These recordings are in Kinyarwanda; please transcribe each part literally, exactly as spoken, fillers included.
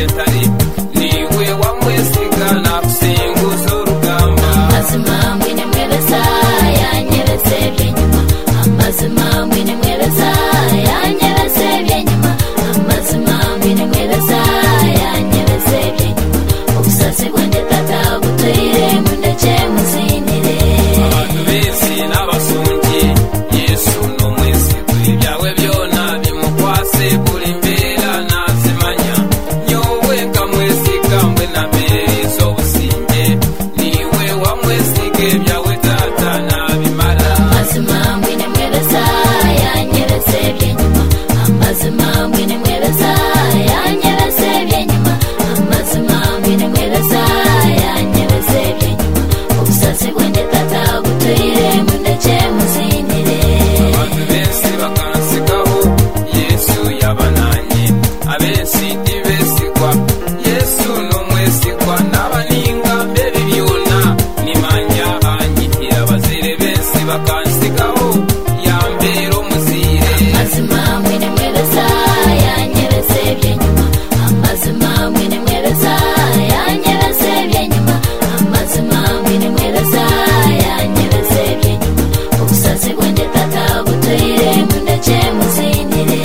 ntari niwe wamwesiga nakusinguza urugamba amazima mwine mwebeza yanyeretse by'inyuma amazima mwine mwebeza yanyeretse by'inyuma amazima mwine mwebeza yanyeretse by'inyuma ubusazi bwanjye tata butoyire mundeke muzinire abantu benshi n'abasungi Yesu n'umwesi kuri byawe byona bimukwase buri mbera nazimanya nyowe kamwesi kambwe na mbere z'obusinge niwe wamwesige byawe tata nabimara amazima mwine mwebeza yanyeretse by'inyuma amazima mwine mwebeza yanyeretse by'inyuma amazima mwine mwebeza yanyeretse by'inyuma ubusazi bwanjye tata butoyire mundeke muzinire abantu benshi bakansigaho Yesu yabananye abenshi ntibesigwa Yesu n'umwesigwa n'abaninga mbere byona nimanya anyihira abazire benshi bakansigaho yambera umuzire amazima mwine mwebeza yanyeretse by'inyuma amazima mwine mwebeza yanyeretse by'inyuma amazima mwine mwebeza yanyeretse by'inyuma ubusazi bwanjye tata butoyire mundeke muzinire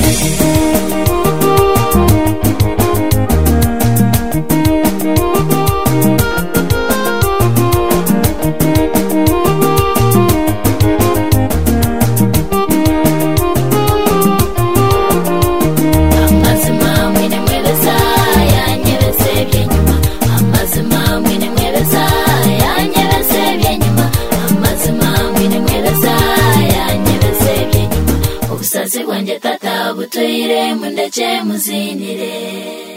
amazima mwine mwebeza yanyeretse by'inyuma amazima mwine mwebeza yanyeretse by'inyuma amazima mwine mwebeza yanyeretse by'inyuma ubusazi bwanjye tata butoyire mundeke muzinire